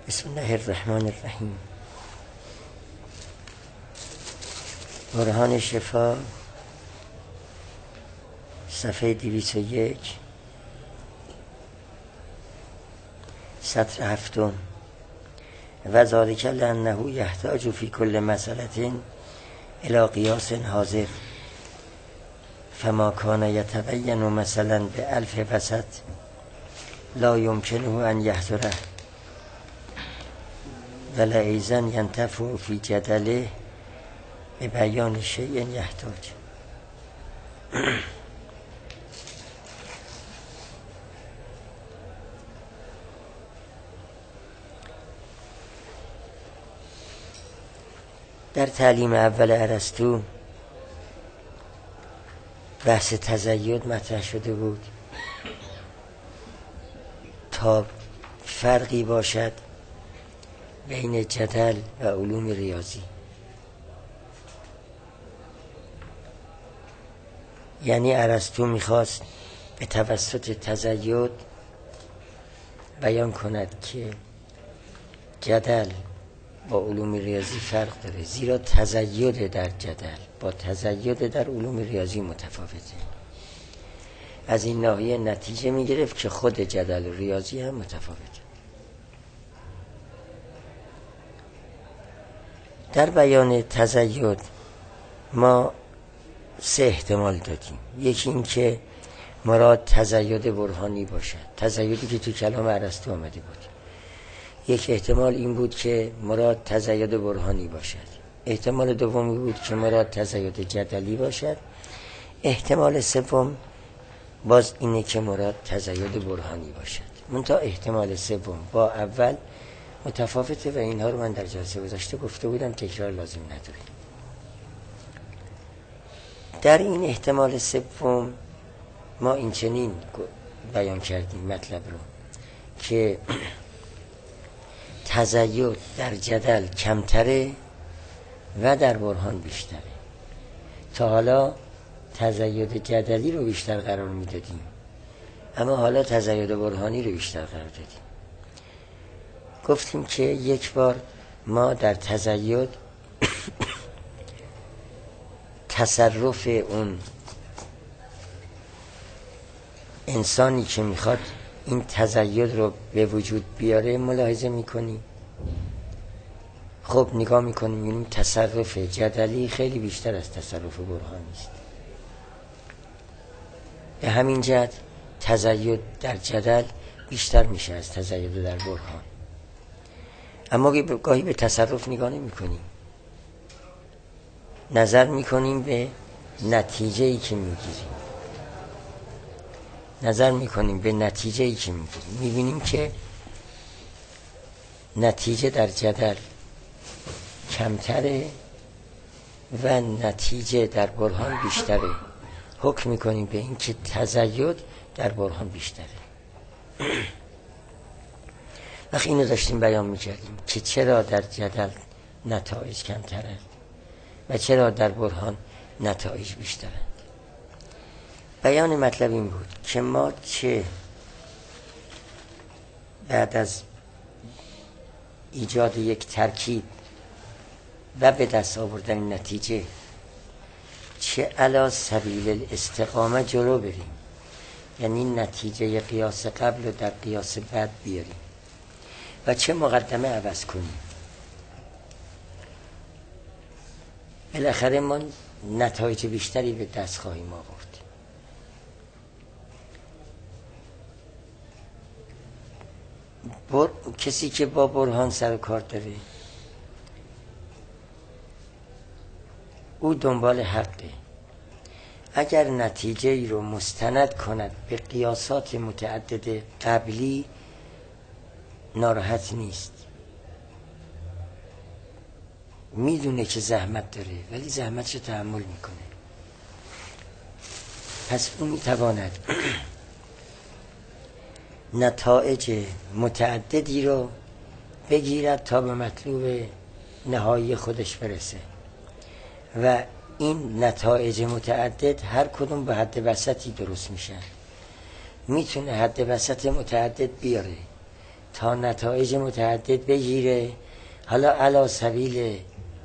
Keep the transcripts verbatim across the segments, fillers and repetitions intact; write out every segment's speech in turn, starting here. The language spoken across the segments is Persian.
بسم الله الرحمن الرحیم. برهان شفا، صفحه دویست و یک، سطر هفتم. و ذالک لأنه یحتاج فی کل مسئلة الی قیاس حاضر، فما کان یتبین مثلا به الف وسط لا یمکنه ان یحضره، ولا ایضا ینتفع فی جدله به بیان شیء یحتاج. در تعلیم اول ارسطو بحث تزید مطرح شده بود تا فرقی باشد بین جدل و علوم ریاضی. یعنی ارسطو میخواست به توسط تزید بیان کند که جدل با علوم ریاضی فرق داره، زیرا تزید در جدل با تزید در علوم ریاضی متفاوته. از این ناحیه نتیجه میگرفت که خود جدل و ریاضی هم متفاوته. در بیان تزید ما سه احتمال دادیم. یکی این که مراد تزید برهانی باشد، تزیدی که تو کلام ارسطو آمده بود. یک احتمال این بود که مراد تزید برهانی باشد. احتمال دومی بود که مراد تزید جدلی باشد. احتمال سوم باز اینه که مراد تزید برهانی باشد. منتها احتمال سوم با اول متفاوته و اینها رو من در جلسه گذشته گفته بودم، تکرار لازم نداره. در این احتمال سوم ما این چنین بیان کردیم مطلب رو که تزید در جدل کمتره و در برهان بیشتره. تا حالا تزید جدلی رو بیشتر قرار میدادیم، اما حالا تزید برهانی رو بیشتر قرار دادیم. گفتیم که یک بار ما در تزید تصرف اون انسانی که میخواد این تزید رو به وجود بیاره ملاحظه میکنیم. خب نگاه میکنیم میبینیم تصرف جدلی خیلی بیشتر از تصرف برهانی است. به همین جهت تزید در جدل بیشتر میشه از تزید در برهان. اما گاهی به تصرف نگاه نمی کنیم، نظر میکنیم به نتیجه ای که میگیریم نظر میکنیم به نتیجه ای که میگیریم میبینیم که نتیجه در جدل کمتره و نتیجه در برهان بیشتره. حکم میکنیم به این که تزید در برهان بیشتره. وقت اینو داشتیم بیان میکردیم که چرا در جدل نتایج کمتره و چرا در برهان نتایج بیشتره. بیان مطلب این بود که ما چه بعد از ایجاد یک ترکیب و به دست آوردن نتیجه چه علی سبیل الاستقامه جلو بریم، یعنی نتیجه قیاس قبل و در قیاس بعد بیاریم و چه مقدمه عوض کنیم. بالاخره ما نتایج بیشتری به دست خواهیم آورد. بر... کسی که با برهان سر و کار داره او دنبال حقه. اگر نتیجه ای رو مستند کند به قیاسات متعدد قبلی ناراحت نیست، میدونه که زحمت داره ولی زحمتش رو تحمل میکنه. پس اون میتواند نتایج متعددی رو بگیرد تا به مطلوب نهایی خودش برسه و این نتایج متعدد هر کدوم به حد وسطی درست میشن. میتونه حد وسط متعدد بیاره تا نتایج متعدد بگیره، حالا علی سبیل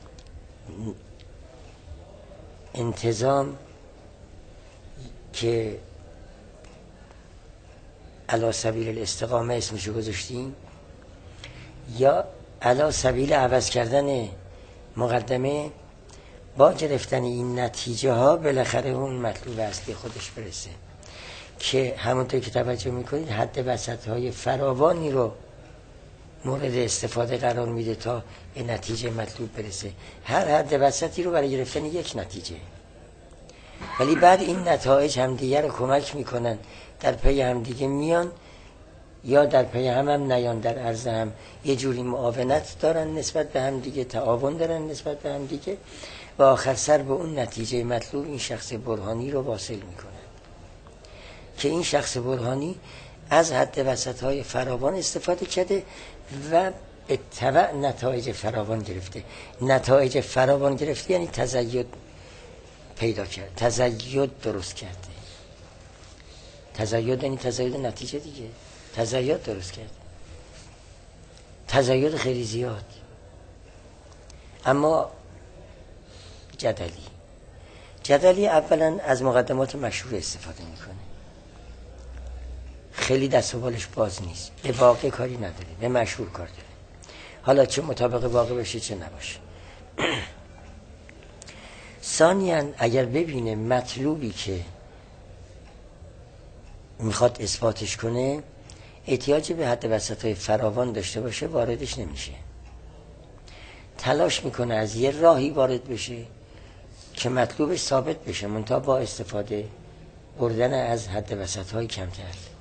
انتظام که علی سبیل الاستقامه اسمشو گذاشتیم، یا علی سبیل عوض کردن مقدمه، با گرفتن این نتیجه ها بالاخره اون مطلوب اصلی خودش برسه که همونطور که توجه میکنید حد وسط های فراوانی رو مورد استفاده قرار میده تا به نتیجه مطلوب برسه. هر حد وسطی رو برای گرفتن یک نتیجه، ولی بعد این نتایج همدیگه رو کمک میکنن، در پی همدیگه میان یا در پی هم هم نیان، در عرض هم یه جوری معاونت دارن نسبت به هم دیگه، تعاون دارن نسبت به هم دیگه و آخر سر به اون نتیجه مطلوب این شخص برهانی رو واصل میکنن که این شخص برهانی از حد وسط های فراوان استفاده کرده و به تبع نتایج فراوان گرفته. نتایج فراوان گرفته یعنی تزاید پیدا کرد، تزاید درست کرده. تزاید یعنی تزاید نتیجه دیگه، تزاید درست کرده، تزاید خیلی زیاد. اما جدلی جدلی اولا از مقدمات مشهور استفاده میکنه، خیلی دست و بالش باز نیست، به واقع کاری نداره، به مشهور کار داره، حالا چه مطابق واقع بشه چه نباشه. ثانیاً اگر ببینه مطلوبی که میخواد اثباتش کنه احتیاج به حد وسطای فراوان داشته باشه، واردش نمیشه، تلاش میکنه از یه راهی وارد بشه که مطلوبش ثابت بشه، منتها با استفاده بردن از حد وسطهای کمتر.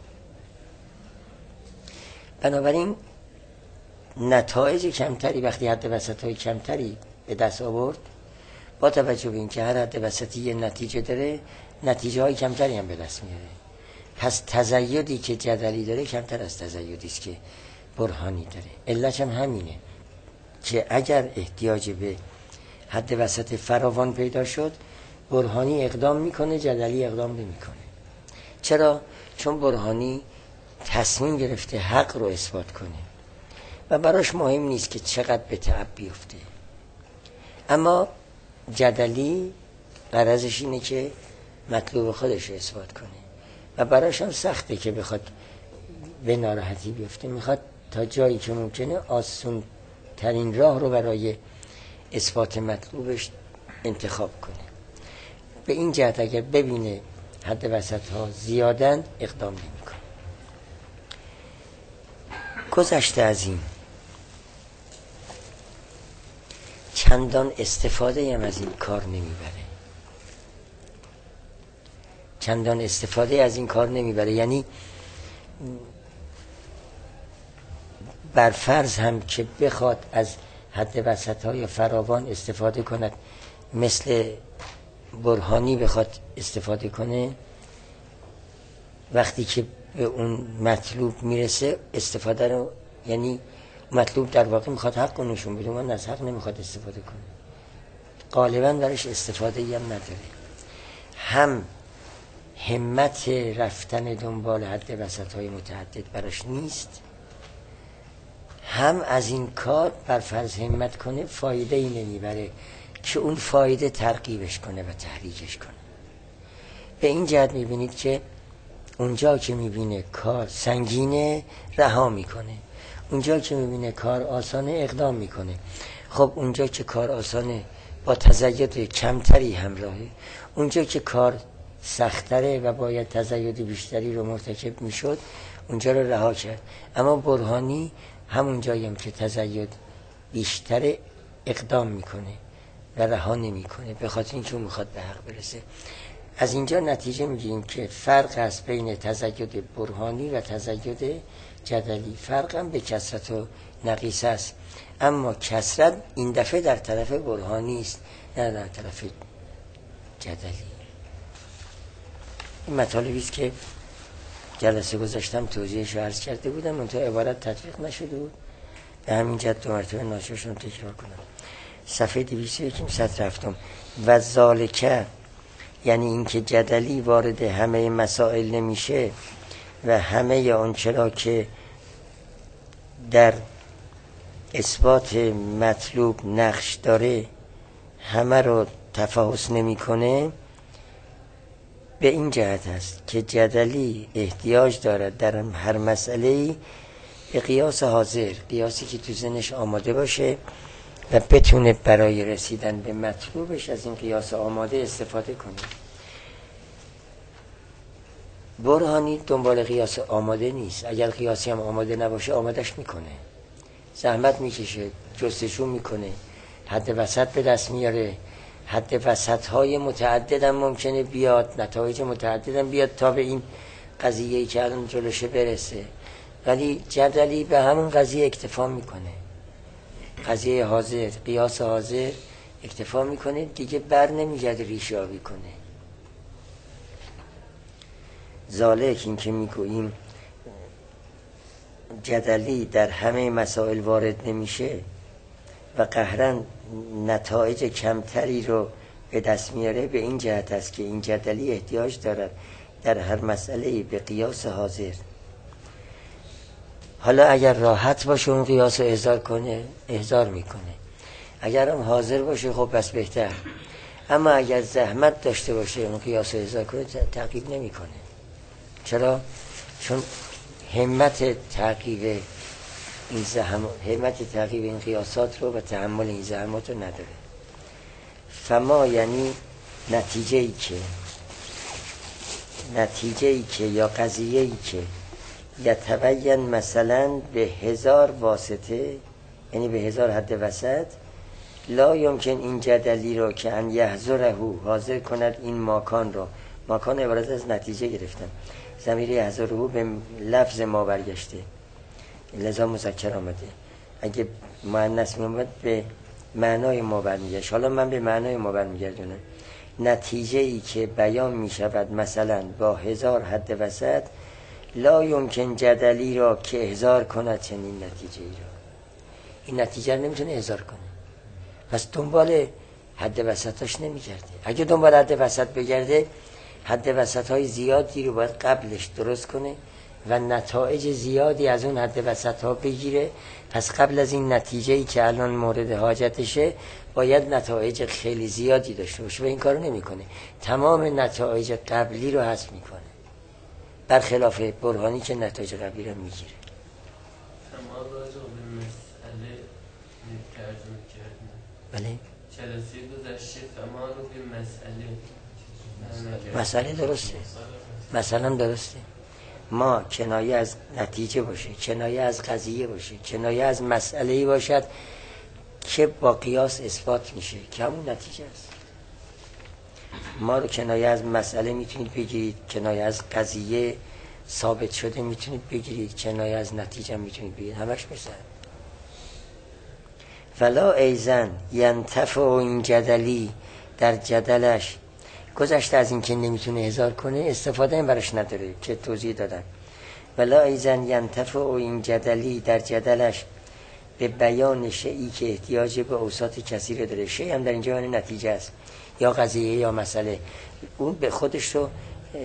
بنابراین نتایج کمتری وقتی حد وسطهای کمتری به دست آورد، با توجه به این که هر حد وسطی یه نتیجه داره، نتیجه های کمتری هم به دست میاره. پس تزایدی که جدلی داره کمتر از تزایدی است که برهانی داره. علتش هم همینه که اگر احتیاج به حد وسط فراوان پیدا شد، برهانی اقدام میکنه، جدلی اقدام نمیکنه. چرا؟ چون برهانی تصمیم گرفته حق رو اثبات کنه و براش مهم نیست که چقدر به تعب بیفته. اما جدلی غرضش اینه که مطلوب خودش رو اثبات کنه و براش هم سخته که بخواد به ناراحتی بیفته، میخواد تا جایی که ممکنه آسون ترین راه رو برای اثبات مطلوبش انتخاب کنه. به این جهت اگر ببینه حد وسط ها زیادن اقدام نمی کنه. گذشته از این چندان استفاده هم از این کار نمیبره، چندان استفاده از این کار نمیبره. یعنی بر فرض هم که بخواد از حد وسط های فراوان استفاده کند، مثل برهانی بخواد استفاده کنه، وقتی که به اون مطلوب میرسه استفاده رو، یعنی مطلوب در واقع میخواد حق رو نشون بده، من از حق نمیخواد استفاده کنه، غالبا برش استفاده هم نداره. هم همت رفتن دنبال حد وسط های متعدد براش نیست، هم از این کار بر فرض همت کنه فایده ای نمیبره که اون فایده ترغیبش کنه و تحریکش کنه. به این جهت میبینید که اونجا که میبینه کار سنگینه رها میکنه، اونجا که میبینه کار آسانه اقدام میکنه. خب اونجا که کار آسانه با تزاید کمتری همراهه، اونجا که کار سختره و باید تزاید بیشتری رو مرتکب میشد اونجا رو رها کرد. اما برهانی همون جایی هم که تزاید بیشتر اقدام میکنه و رها نمیکنه، به خاطر اینکه میخواد به حق برسه. از اینجا نتیجه میگیریم که فرق است بین تزاید برهانی و تزاید جدلی. فرق هم به کثرت و نقیصه است، اما کثرت این دفعه در طرف برهانی است نه در طرف جدلی. این مطالبی است که جلسه گذاشتم توضیحش رو عرض کرده بودم، منتها عبارت تطبیق نشده بود، به همین جهت دو مرتبه ناشرشون تکرار کنم. صفحه دویست و یک سطر هفتم. و ذالکه یعنی اینکه جدلی وارد همه مسائل نمیشه و همه اون چرا که در اثبات مطلوب نقش داره، همه رو تفاوت نمیکنه، به این جهت است که جدلی احتیاج دارد در هر مسئله‌ای به قیاس حاضر، قیاسی که تو ذهنش آماده باشه و بتونه برای رسیدن به مطلوبش از این قیاس آماده استفاده کنه. برهانی دنبال قیاس آماده نیست. اگر قیاسی هم آماده نباشه آمادش میکنه، زحمت میکشه، جستجو میکنه، حد وسط به دست میاره. حد وسط های متعدد هم ممکنه بیاد، نتایج متعدد هم بیاد تا به این قضیه‌ای که الان جلوشه برسه، ولی جدلی به همون قضیه اکتفا میکنه. قضیه حاضر، قیاس حاضر اکتفا میکنه، دیگه بر نمیگرده ریشه‌یابی کنه. ذالک این که میگوییم جدلی در همه مسائل وارد نمیشه و قهرن نتایج کمتری رو به دست میاره، به این جهت است که این جدلی احتیاج دارد در هر مسئله به قیاس حاضر. حالا اگر راحت باشه اون قیاس رو احضار کنه، احضار میکنه. اگر هم حاضر باشه خب بس بهتر. اما اگر زحمت داشته باشه اون قیاس رو احضار کنه، تعقیب نمیکنه. چرا؟ چون همت تعقیب این زحمت، همت تعقیب این قیاسات رو و تحمل این زحمات رو نداره. فما یعنی نتیجه ای که نتیجه ای که یا قضیه ای که یتبین مثلا به هزار واسطه، یعنی به هزار حد وسط، لا یمکن این جدلی رو که ان یحضره حاضر کند این ماکان رو. ماکان عبارت از نتیجه گرفتن، ضمیر یحضره به لفظ ما برگشته، لذا مذکر آمده. اگه مؤنث میومد به معنای ما برمیگشت. حالا من به معنای ما برمیگردونم. نتیجه ای که بیان میشود مثلا با هزار حد وسط، لا یمکن جدلی را که احضار کند چنین نتیجه ای را. این نتیجه رو نمیتونه احضار کنه، پس دنبال حد وسطاش نمیگرده. اگه دنبال حد وسط بگرده، حد وسط های زیادی رو باید قبلش درست کنه و نتایج زیادی از اون حد وسط ها بگیره. پس قبل از این نتیجه‌ای که الان مورد حاجتشه باید نتایج خیلی زیادی داشته باشه و این کارو نمیکنه. تمام نتایج قبلی رو حذف میکنه، برخلاف برهانی که نتایج قبلی رو میگیره. شما راجع به مسئله ترجمه کردن. بله؟ جلسه گذشته شما رو به مسئله مسئله درسته، مثلا درسته. ما کنایه از نتیجه باشه، کنایه از قضیه باشه، کنایه از مسئله‌ای باشد که با قیاس اثبات میشه که همون نتیجه است. ما رو کنایه از مسئله میتونید بگیرید، کنایه از قضیه ثابت شده میتونید بگیرید، کنایه از نتیجه میتونید بگیرید، همش مثل ولا ایزن ینتفع این جدلی، در جدلش گذشته از این که نمیتونه احضار کنه استفاده این برش نداره که توضیح دادن. ولا ایزن ینتفع این جدلی، در جدلش به بیان شیئی که احتیاج به اوساط کثیره داره. شیء هم در اینجا یعنی نتیجه است یا قضیه یا مسئله. اون به خودش رو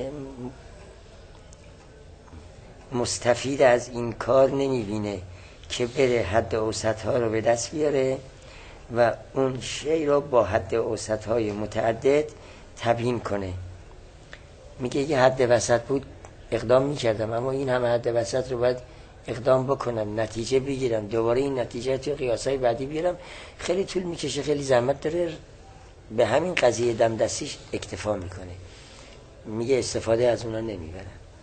مستفید از این کار نمیبینه که بره حد اوسط ها رو به دست بیاره و اون شیء رو با حد اوسط های متعدد تبیین کنه. میگه یه حد وسط بود اقدام میکردم، اما این همه حد وسط رو باید اقدام بکنم، نتیجه بگیرم، دوباره این نتیجه توی قیاسای بعدی بیارم، خیلی طول میکشه، خیلی زحمت داره. به همین قضیه دم دستیش اکتفا میکنه، میگه استفاده از اونا نمیبرم.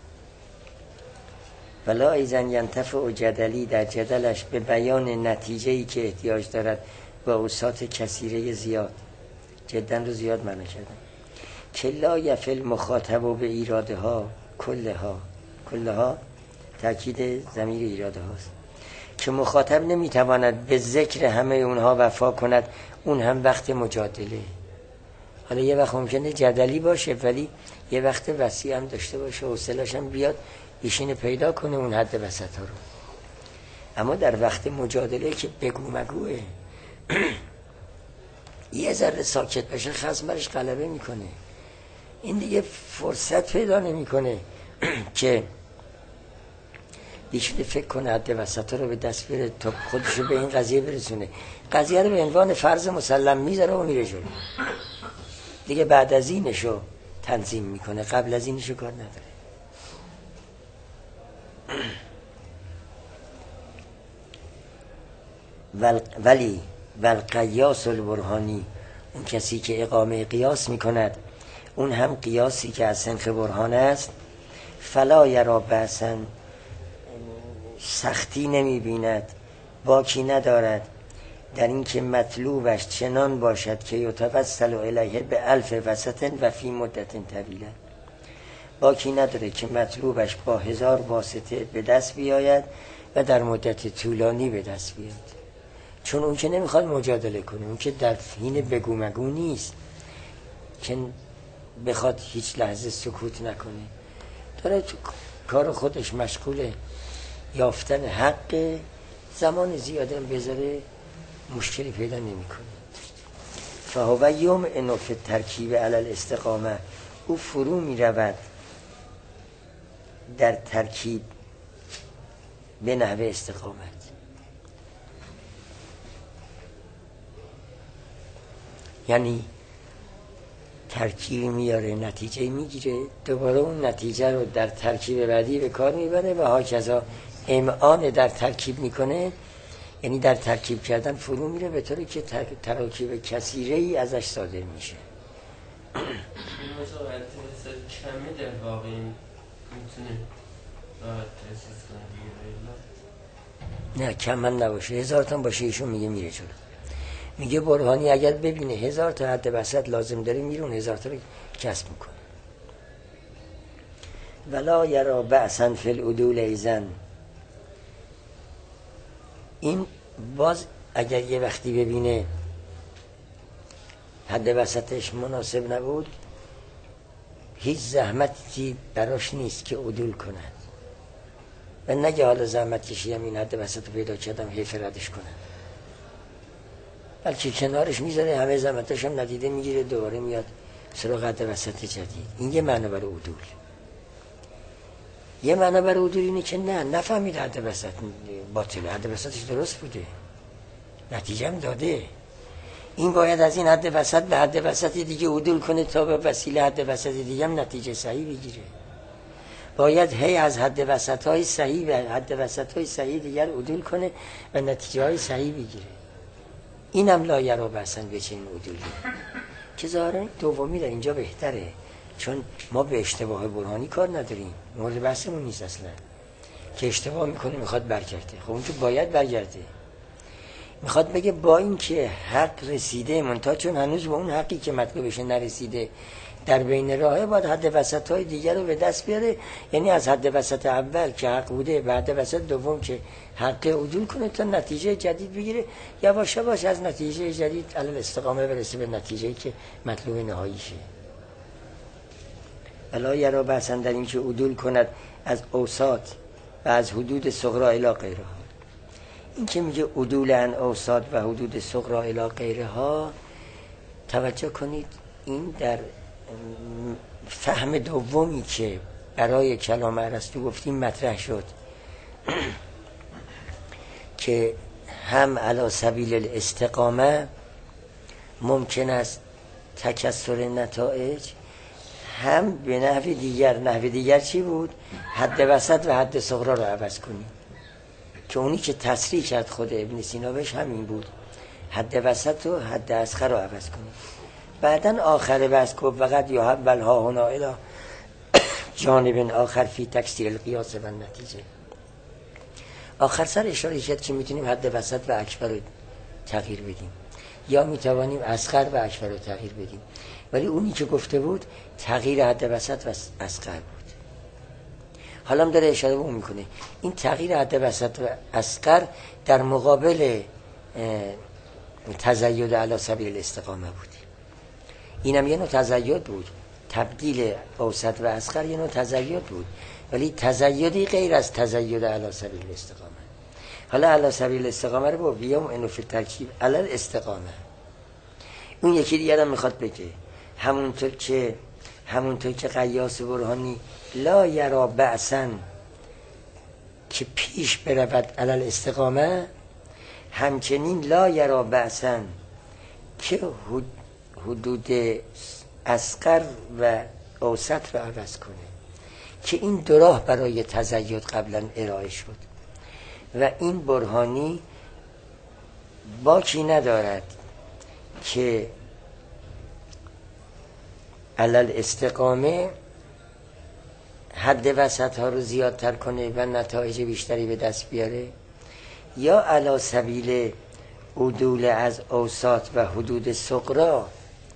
ولا ایزن ینتفع و جدلی، در جدلش به بیان نتیجه‌ای که احتیاج دارد با اوساط کثیره زیاد. جدا رو زیاد معنی کردم. که لا یفل مخاطب و به ایراده ها کلها، کلها تأکید ضمیر ایراده هاست، که مخاطب نمیتواند به ذکر همه اونها وفا کند، اون هم وقت مجادله. حالا یه وقت ممکنه جدلی باشه ولی یه وقت وسیع هم داشته باشه، حوصله‌اش هم بیاد ایشین پیدا کنه اون حد وسط ها رو. اما در وقت مجادله که بگو مگوه یه ذره ساکت بشه خصم برش غلبه میکنه، این دیگه فرصت پیدا نمیکنه که ایشون فکر کنه حد وسط رو به دست بیاره تا خودشو به این قضیه برسونه، قضیه رو به عنوان فرض مسلم میذاره و میره جلو دیگه. بعد از اینشو تنظیم میکنه، قبل از اینشو کار نداره. ولی والقیاس البرهانی، اون کسی که اقامه قیاس میکند، اون هم قیاسی که از سنخ برهان است، فلا یرا بأسا، سختی نمیبیند، باکی ندارد در این که مطلوبش چنان باشد که یتوسل الیه به الف وسط و فی مدت طویله. باکی نداره که مطلوبش با هزار واسطه به دست بیاید و در مدت طولانی به دست بیاد. چون اون که نمیخواد مجادله کنه، اون که در حین بگو مگو نیست که بخواد هیچ لحظه سکوت نکنه، داره تو کار خودش مشغوله، یافتن حق، زمان زیاده هم بذاره مشکلی پیدا نمیکنه. فهو یمعنو فی الترکیب علی الاستقامه، او فرو می رود در ترکیب به نحو استقامت. یعنی ترکیب میاره، نتیجه میگیره، دوباره اون نتیجه رو در ترکیب بعدی به کار میبره و هاکذا امعان در ترکیب میکنه. یعنی در ترکیب کردن فرو میره به طوری که تراکیب کثیره ای ازش صادر میشه. این مثلا کمی در واقع میتونه راحت تحسیز کنه. نه کم من نباشه، هزار تا باشه ایشون میگه میره جلو. میگه برهانی اگر ببینه هزار تا حد وسط لازم داره میرون هزار تا رو کسب میکنه. ولا یرا بأسا فی العدول ایزن، این باز اگر یه وقتی ببینه حد وسطش مناسب نبود، هیچ زحمتی براش نیست که عدول کند و نگه حالا زحمت کشیدم این حد وسط رو پیدا کردم حیف ردش کنم، بلکه کنارش میذاره، همه زحمتش هم ندیده میگیره، دوباره میاد سراغ حد وسط جدید. این یه معنی برای عدول. یه معنی برای عدول اینه که نه نفهمید حد وسط باطله، حد وسطش درست بوده، نتیجه هم داده، این باید از این حد وسط به حد وسط دیگه عدول کنه تا به وسیله حد وسط دیگه هم نتیجه صحیح بگیره. باید هی از حد وسط های صحیح به حد وسط های صحیح دیگر عدول کنه و نتیجه های صحیح بگیره. اینم لا یرا بأسا به چنین عدولی که ظاهرا دومی در اینجا بهتره، چون ما به اشتباه برهانی کار نداریم، مورد بحثمون نیست اصلا. که اشتباه میکنه میخواد برگرده، خب اون که باید برگرده، میخواد بگه با این که حق رسیده منتها چون هنوز به اون حقی که مطلوبشه نرسیده در بین راهه، باید حد وسط های دیگر رو به دست بیاره. یعنی از حد وسط اول که حق بوده به حد وسط دوم که حق عدول کنه تا نتیجه جدید بگیره، یواش یواش از نتیجه جدید علی استقامه برسه به نتیجه‌ای که مطلوب نهاییشه. الا یرا بأسا در این که عدول کند از اوساط و از حدود صغرا الی غیرها. این که میگه عدول عن اوساط و حدود صغرا الی غیرها، توجه کنید این در فهم دومی که برای کلام ارسطو گفتیم مطرح شد که هم علی سبیل الاستقامه ممکن است تکثر نتایج، هم به نحو دیگر. نحو دیگر چی بود؟ حد وسط و حد صغرا رو عوض کنیم، که اونی که تصریح کرد خود ابن سینا بهش همین بود، حد وسط و حد اصغر رو عوض کنیم. بعدن آخر بحث گفت وقت یا اول ها هنا الی جانب آخر فی تکثیر القیاس و نتیجه. آخر سر اشاره کرد که میتونیم حد وسط و اکبر رو تغییر بدیم یا میتوانیم اصغر و اکبر رو تغییر بدیم، ولی اونی که گفته بود تغییر حد وسط و اصغر بود. حالا هم داره اشاره به اون میکنه این تغییر حد وسط و اصغر در مقابل تزید علی سبیل الاستقامه بود. اینم یه نوع تزید بود، تبدیل اوسط و اصغر یه نوع تزید بود، ولی تزیدی غیر از تزید علی سبیل الاستقامه. حالا علی سبیل الاستقامه رو با بیام انو فی ترکیب علی الاستقامه. اون یکی دیگه هم میخواد بگه همونطور که همونطور که قیاس برهانی لا یرا بأسا که پیش برود علل استقامه، همچنین لا یرا بأسا که حدود اصغر و اوسط رو عوض کنه. که این دو راه برای تزید قبلا ارائه شد و این برهانی باکی ندارد که علل استقامه حد وسط ها رو زیادتر کنه و نتایج بیشتری به دست بیاره، یا علی سبیل عدول از اوساط و حدود صغرا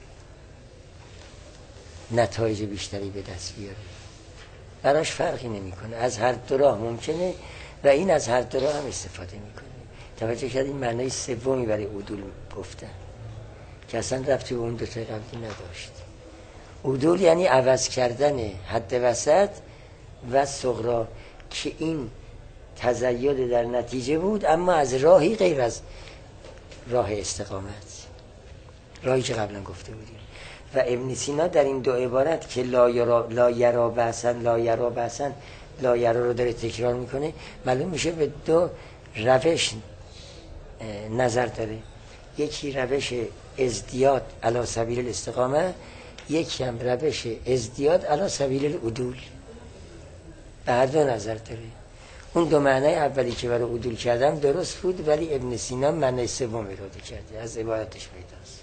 نتایج بیشتری به دست بیاره. براش فرقی نمیکنه، از هر دو راه ممکنه و این از هر دو راه هم استفاده میکنه. توجه کردین معنای سومی برای عدول گفتن که اصلا ربطی به اون دو تا قبلی نداشت. عدول یعنی عوض کردن حد وسط و صغرا که این تزید در نتیجه بود، اما از راهی غیر از راه استقامت، راهی که قبلا گفته بودیم. و ابن سینا در این دو عبارت که لا یرا لا یرا بأسا لا یرا بأسا لا یرا رو داره تکرار میکنه، معلوم میشه به دو روش نظر داره. یکی روش ازدیاد علی سبیل الاستقامه، یکی هم روش ازدیاد علی سبیل العدول. به هر دو نظر داره. اون دو معنای اولی که برای عدول کردم درست بود، ولی ابن سینا معنای سوم اراده کرده، از عبارتش پیداست.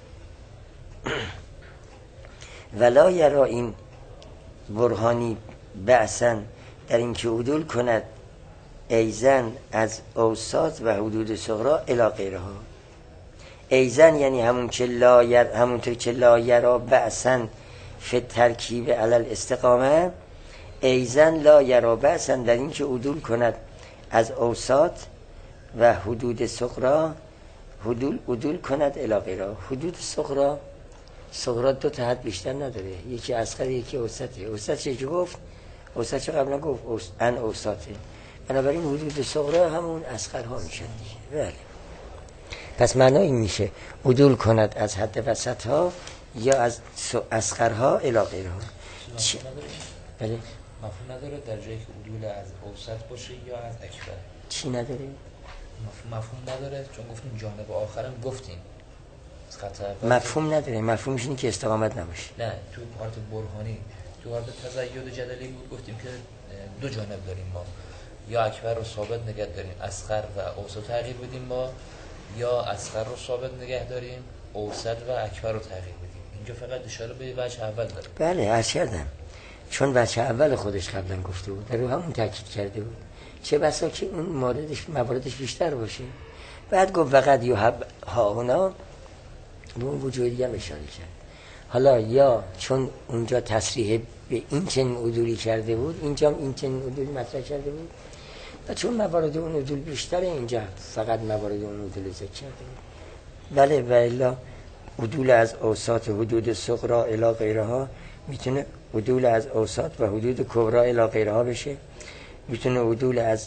ولا یرا این برهانی بأسا در این که عدول کند ایزن از اوساط و حدود صغرا الی غیرها. ایزن یعنی همون که لا یر همونطور که لا یرا بأسا فی ترکیب علی الاستقامه، ایزن لا یرا بأسا در این که عدول کند از اوساط و حدود صغرا حدود عدول کند الی غیرها. حدود صغرا صغرا دو تا حد بیشتر نداره، یکی اصغر یکی اوسطه. اوسط چه گفت؟ اوسط چه قبلا گفت؟ اوس... ان اوسطه. بنابراین حدود صغرا همون اصغرها میشن دیگه. بله. پس معنی این میشه عدول کند از حد وسط ها یا از اصغرها الی غیرها. چی؟ بله. مفهوم نداره در جایی که عدول از اوسط باشه یا از اکبر؟ چی نداره؟ مفهوم نداره چون گفتیم جانب آخرم گفتیم مفهوم نداره. مفهومش اینه که استقامت نباشه. نه تو حالت برهانی، تو حالت تزید جدلی بود گفتیم که دو جانب داریم ما، یا اکبر رو ثابت نگه داریم اصغر و اوسط تغییر بدیم ما، یا اصغر رو ثابت نگه داریم اوسط و اکبر رو تغییر بدیم. اینجا فقط اشاره به وجه اول داره. بله عرض کردم چون وجه اول خودش قبلا گفته بود، در رو همون تاکید کرده بود، چه بسا که اون موردش مواردش بیشتر باشه. بعد گفت وقد یحب ها اونا به اون وجود دیگه هم اشاره کرد. حالا یا چون اونجا تصریح به این چنین عدولی کرده بود، اینجا هم این چنین عدولی مطرح کرده بود و چون موارد اون عدول بیشتره اینجا فقط موارد اون عدول ذکر کرده بود. بله و الا عدول از اوساط حدود صغرا الی غیرها میتونه عدول از اوساط و حدود کبرا الی غیرها بشه، میتونه عدول از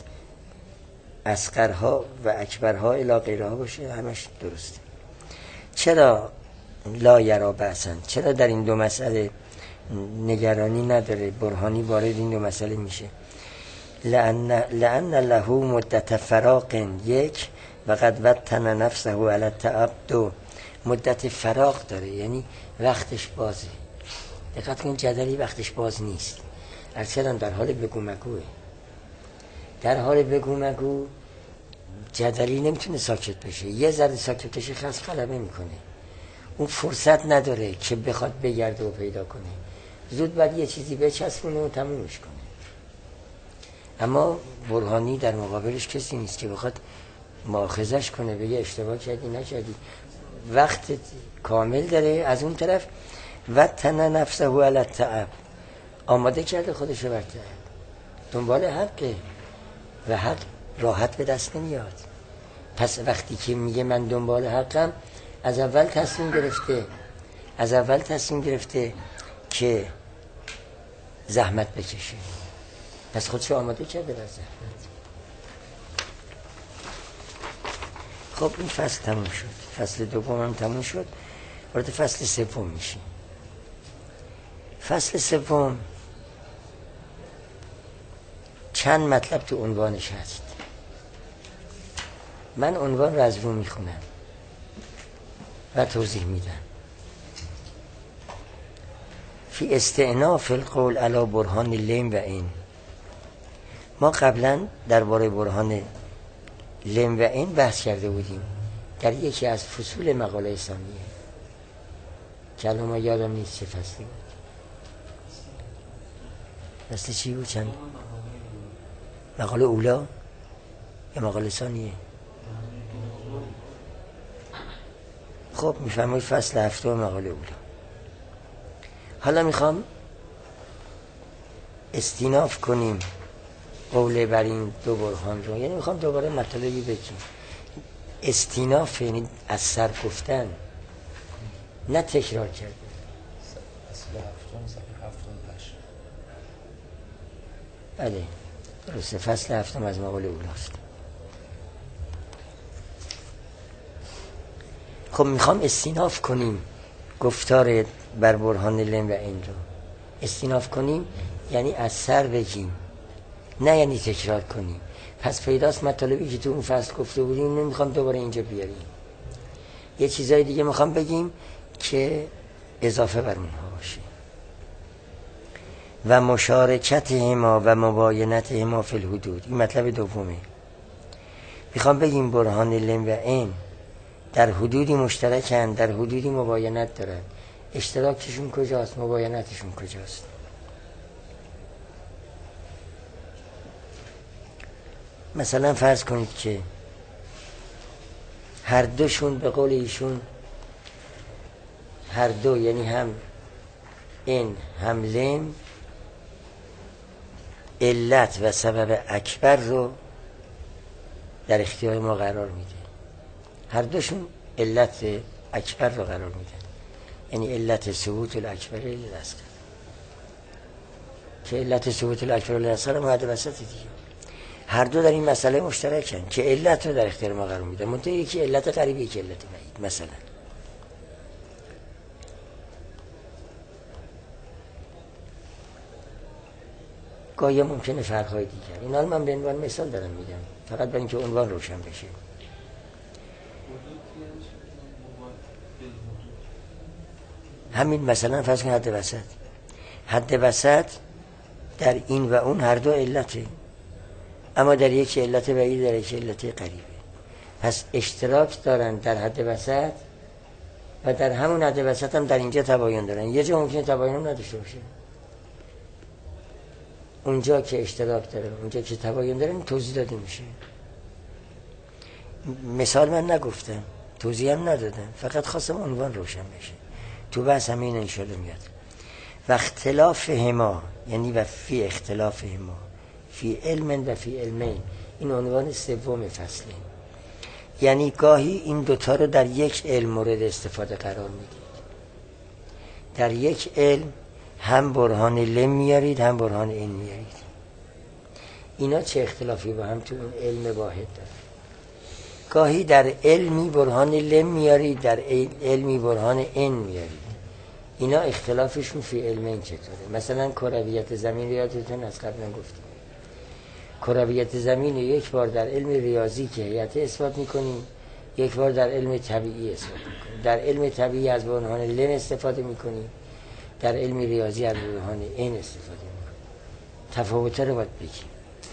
اصغرها و اکبرها الی غیرها باشه، همش درسته. چرا لا یرا بأسا؟ چرا در این دو مسئله نگرانی نداره؟ برهانی وارد این دو مسئله میشه. لأن لأن له مدت فراق یک و قد وطن نفسه علی التعب دو. مدت فراق داره یعنی وقتش بازه. دقت کن جدلی وقتش باز نیست، ارچنان در حال بگو مگوه. در حال بگو مگو جدلی نمیتونه ساکت بشه، یه ذره ساکت بشه خصم غلبه میکنه، اون فرصت نداره که بخواد بگرده و پیدا کنه، زود بعد یه چیزی بچسبونه و تمومش کنه. اما برهانی در مقابلش کسی نیست که بخواد مؤاخذش کنه بگه اشتباه کردی نکردی، وقت کامل داره. از اون طرف وطن نفسه علی التعب، آماده کرده خودشو بر تعب، دنبال حقه و حق راحت به دست نمیاد. پس وقتی که میگه من دنبال حقم، از اول تصمیم گرفته از اول تصمیم گرفته که زحمت بکشه، پس خودشو آماده کرده بر زحمت. خب این فصل تموم شد، فصل دوم هم تموم شد، وارد فصل سوم میشیم. فصل سوم چند مطلب تو عنوانش هست. من عنوان رو از رو میخونم و توضیح میدم. فی استعناف القول علی برهان لم و این. ما قبلا درباره برهان لم و این بحث کرده بودیم در یکی از فصول مقاله ثانیه که الان ما یادم نیست چه فصلی بود. فصل چی بود؟ چند مقاله اولا یا مقاله ثانیه؟ خب میفهمید فصل هفته و مقاله اولا. حالا میخوام استیناف کنیم قوله بر این دو برهان رو، یعنی میخوام دوباره مطالبی بگیم. استیناف یعنی از سر گفتن، نه تکرار کرده. بله درسته، فصل هفتم از مقاله اولاست. خب میخوام استیناف کنیم گفتار بر برهان لم و این رو. استیناف کنیم یعنی از سر بگیم، نه یعنی تکرار کنیم. پس پیداست مطالبی که تو اون فصل گفته بودیم نمیخوام دوباره اینجا بیاریم. یه چیزای دیگه میخوام بگیم که اضافه بر اونها باشه. و مشارکت هما و مباینت هما فی الحدود، این مطلب دومه. میخوام بگیم برهان لم و این در حدودی مشترکن، در حدودی مباینت دارن. اشتراکشون کجاست؟ مباینتشون کجاست؟ مثلا فرض کنید که هر دوشون به قول ایشون، هر دو یعنی هم این هم لم، علت و سبب اکبر رو در اختیار ما قرار میده. هر دوشون علت اکبر رو قرار میدن، یعنی علت ثبوت الاکبر للاصغر، که علت ثبوت الاکبر للاصغر هم حد وسط دیگه. هر دو در این مسئله مشترکن که علت رو در اختیار ما قرار میدن، منتها یکی علت قریب یکی علت بعید. مثلا گاهی ممکنه فرق‌های دیگر، اینا رو من به عنوان مثال دارم میگم فقط برای اینکه عنوان روشن بشه. همین مثلا فرض کن حد وسط. حد وسط در این و اون هر دو علته، اما در یک علت بعید، در یک علت قریبه. پس اشتراک دارن در حد وسط و در همون حد وسط هم در اینجا تباین دارن. یه جا ممکنه تباین هم نداشته باشه. اونجا که اشتراک دارن، اونجا که تباین دارن توضیح داده میشه. مثال من نگفتم، توضیح هم ندادم، فقط خواستم عنوان روشن بشه. تو بحث همین انشاءالله میاد. و اختلاف هما یعنی و فی اختلاف هما فی علم و فی علمین، این عنوان سوم فصله. یعنی گاهی این دوتا رو در یک علم مورد استفاده قرار میدید. در یک علم هم برهان لم میارید هم برهان این میارید. اینا چه اختلافی با هم تو اون علم واحد داره؟ گاهی در علمی برهان لم میارید، در علمی برهان این میارید. اینا اختلافشون فی علمین چطوره؟ مثلا کرویت زمین رو یادتون از قبلا گفتیم. کرویت زمین یک بار در علم ریاضی که هیئت اثبات میکنیم، یک بار در علم طبیعی اثبات میکنیم. در علم طبیعی از برهان لم استفاده میکنیم، در علم ریاضی از برهان این استفاده میکنیم. تفاوت رو باید بگیم.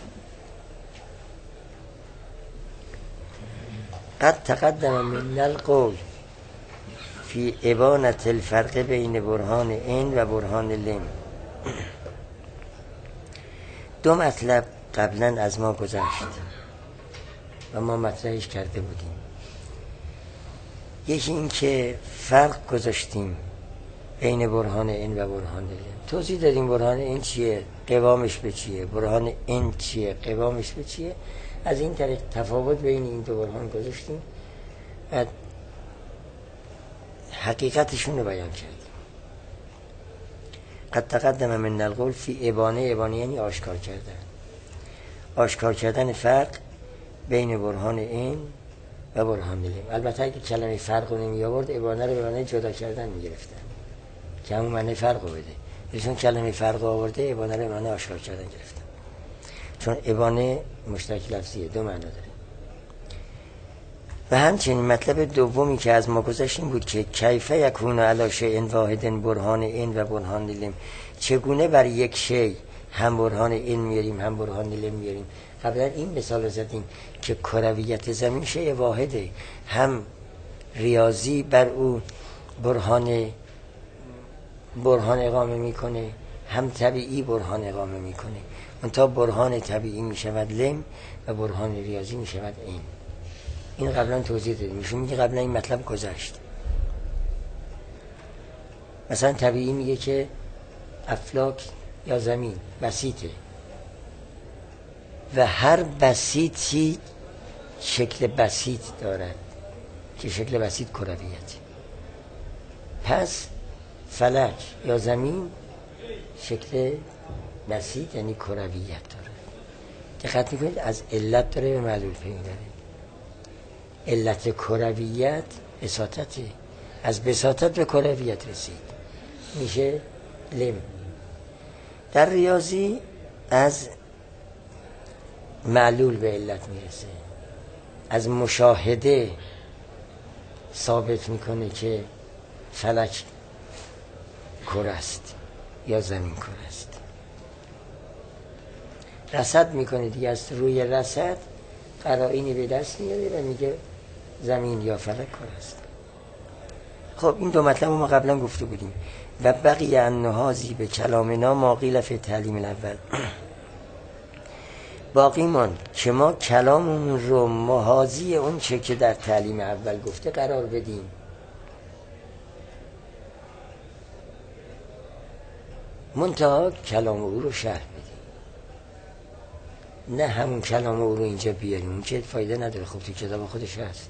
قد تقدم من القول فی ابانت الفرق بین برهان این و برهان لم. دو مطلب قبلا از ما گذشت و ما مطرحش کرده بودیم. یکی این که فرق گذاشتیم بین برهان این و برهان لم. توضیح دادیم برهان این چیه، قوامش به چیه، برهان این چیه، قوامش به چیه. از این طریق تفاوت بین این دو برهان گذاشتیم و حقیقتشون رو بیان کردیم. قد تقدم من القول فی ابانه، ابانه یعنی آشکار کردن، آشکار کردن فرق بین برهان این و برهان لم. البته اگه کلمه فرق رو نمی آورد، ابانه رو به معنی جدا کردن می گرفتن که همون معنی فرق رو بده. ایشون کلمه فرق رو آورده، ابانه رو به معنی آشکار کردن گرفتن. چون ابانه مشترک لفظیه، دو معنا داره. و همچنین مطلب دومی که از ما گذشت این بود که کیف یکون علی شیء واحد برهان این و برهان لم، چگونه بر یک شی هم برهان این میاریم هم برهان لم میاریم. قبلا این مثال زدیم که کرویت زمین شیء واحده، هم ریاضی بر او برهان برهان اقامه میکنه، هم طبیعی برهان اقامه میکنه. منتها برهان طبیعی میشود لم و برهان ریاضی میشود این. این قبلا توضیح دادیم، میشه میگه قبلا این مطلب گذشت. مثلا طبیعی میگه که افلاک یا زمین بسیطه و هر بسیطی شکل بسیط دارد که شکل بسیط کرویت. پس فلک یا زمین شکل بسیط یعنی کرویت داره. دقت میکنید از علت داره به معلول پی داره. علت کرویت بساطته، از بساطت به کرویت رسید میشه لم. در ریاضی از معلول به علت میرسه، از مشاهده ثابت میکنه که فلک کره است یا زمین کره است. رصد میکنه دیگه، از روی رصد قرائنی به دست میاره و میگه زمین یا فلک کره است. خب این دو مطلب ما قبلا گفته بودیم. و بقیه النهاضی به کلامنا ما قیل فی تعلیم الاول. باقی ماند که ما کلاممون رو محاذی اون چه که در تعلیم اول گفته قرار بدیم. منتها کلام او رو شرح بدیم، نه همون کلام او رو اینجا بیاریم، اون که فایده نداره، خب تو کتاب خودش هست،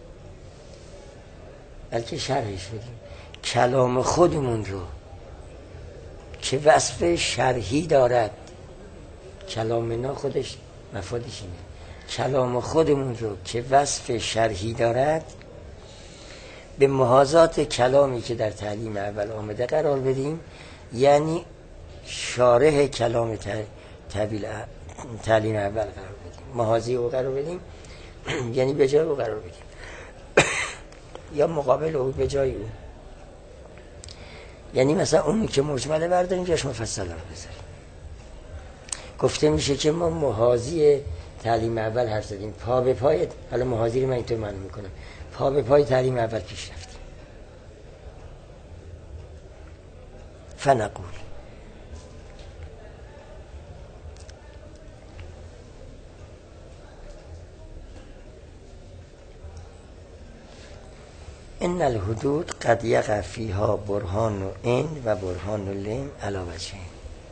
بلکه شرحش بدیم. کلام خودمون رو که وصف شرحی دارد، کلامنا خودش مفادش اینه، کلام خودمون رو که وصف شرحی دارد به محاذات کلامی که در تعلیم اول آمده قرار بدیم، یعنی شارح کلام تعلیم اول قرار بدیم، محاذی او قرار بدیم یعنی به جای او قرار بدیم یا مقابل او به جای او. یعنی مثلا اونی که مجمله برداریم جاش مفصل رو بذاریم. گفته میشه که ما محاذی تعلیم اول حرف زدیم، پا به پای، حالا محاذی رو من اینطور معنی میکنم، پا به پای تعلیم اول پیش رفتیم. فنقول ان الحدود قد یقع فیها برهان و این و برهان و لم علی وجهین.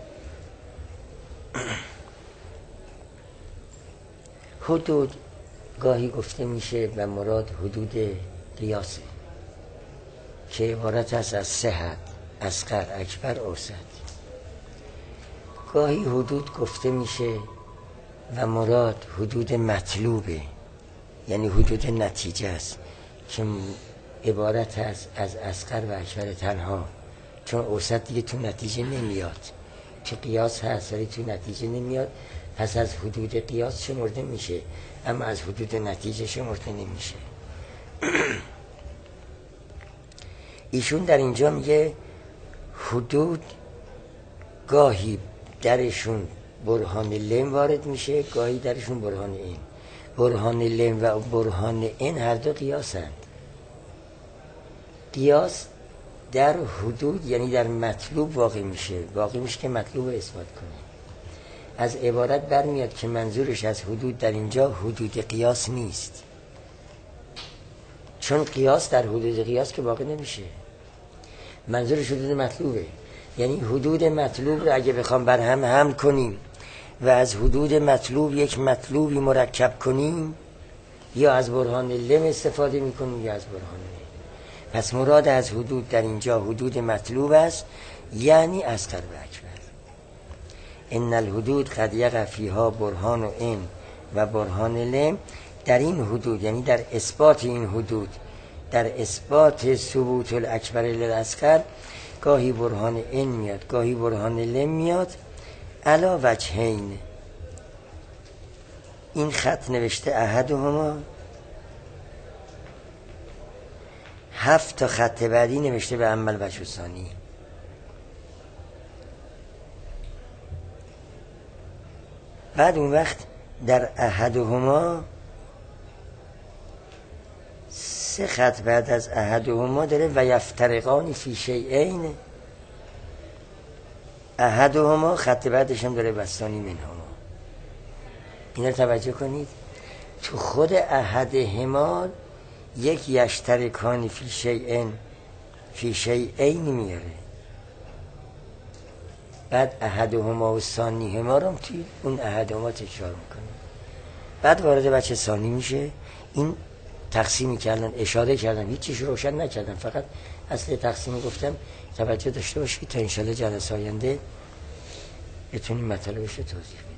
حدود گاهی گفته میشه و مراد حدود قیاسه که عبارت است از سه حد، اصغر، اکبر، اوسط. گاهی حدود گفته میشه و مراد حدود مطلوبه، یعنی حدود نتیجه است که عبارت است از اصغر و اکبر تنها، چون اوسط دیگه تو نتیجه نمیاد، که قیاس هست ولی تو نتیجه نمیاد، پس از حدود قیاس شمرده میشه اما از حدود نتیجه شمرده نمیشه. ایشون در اینجا میگه حدود گاهی درشون برهان لم وارد میشه، گاهی درشون برهان این. برهان لم و برهان این هر دو قیاسند. قیاس در حدود یعنی در مطلوب واقع میشه، واقع میشه که مطلوب اثبات کنه. از عبارت برمیاد که منظورش از حدود در اینجا حدود قیاس نیست، چون قیاس در حدود قیاس که واقع نمیشه. منظورش حدود مطلوبه، یعنی حدود مطلوب رو اگه بخوام بر هم حمل کنیم و از حدود مطلوب یک مطلوبی مرکب کنیم، یا از برهان لم استفاده میکنیم یا از برهان لم. پس مراد از حدود در اینجا حدود مطلوب است، یعنی اصغر و اکبر. ان الحدود قد یقع فیها برهان و این و برهان لم. در این حدود یعنی در اثبات این حدود، در اثبات ثبوت الاکبر للاصغر، گاهی برهان این میاد گاهی برهان لم میاد، علا وجهین، این خط نوشته احدهما، هفت تا خط بعدی نوشته به عمل وجه ثانی. بعد اون وقت در احدهما سه خط بعد از احدهما داره و یفترقان فی شیئین. احدهما خط بعدش هم داره بستانی منهما. اینا توجه کنید، تو خود احدهما یک یشترکان فی شیئین فی شیئین میاره، بعد احدهما و ثانیهما رو توی اون احدهما تکرار میکنه، بعد وارد بچه ثانی میشه. این تقسیمی کردن، اشاره کردن، هیچ چیز روشن نکردن، فقط اصل تقسیم گفتم. توجه داشته باشید تا انشالله جلسه آینده بتونیم مطالبش رو توضیح بدیم.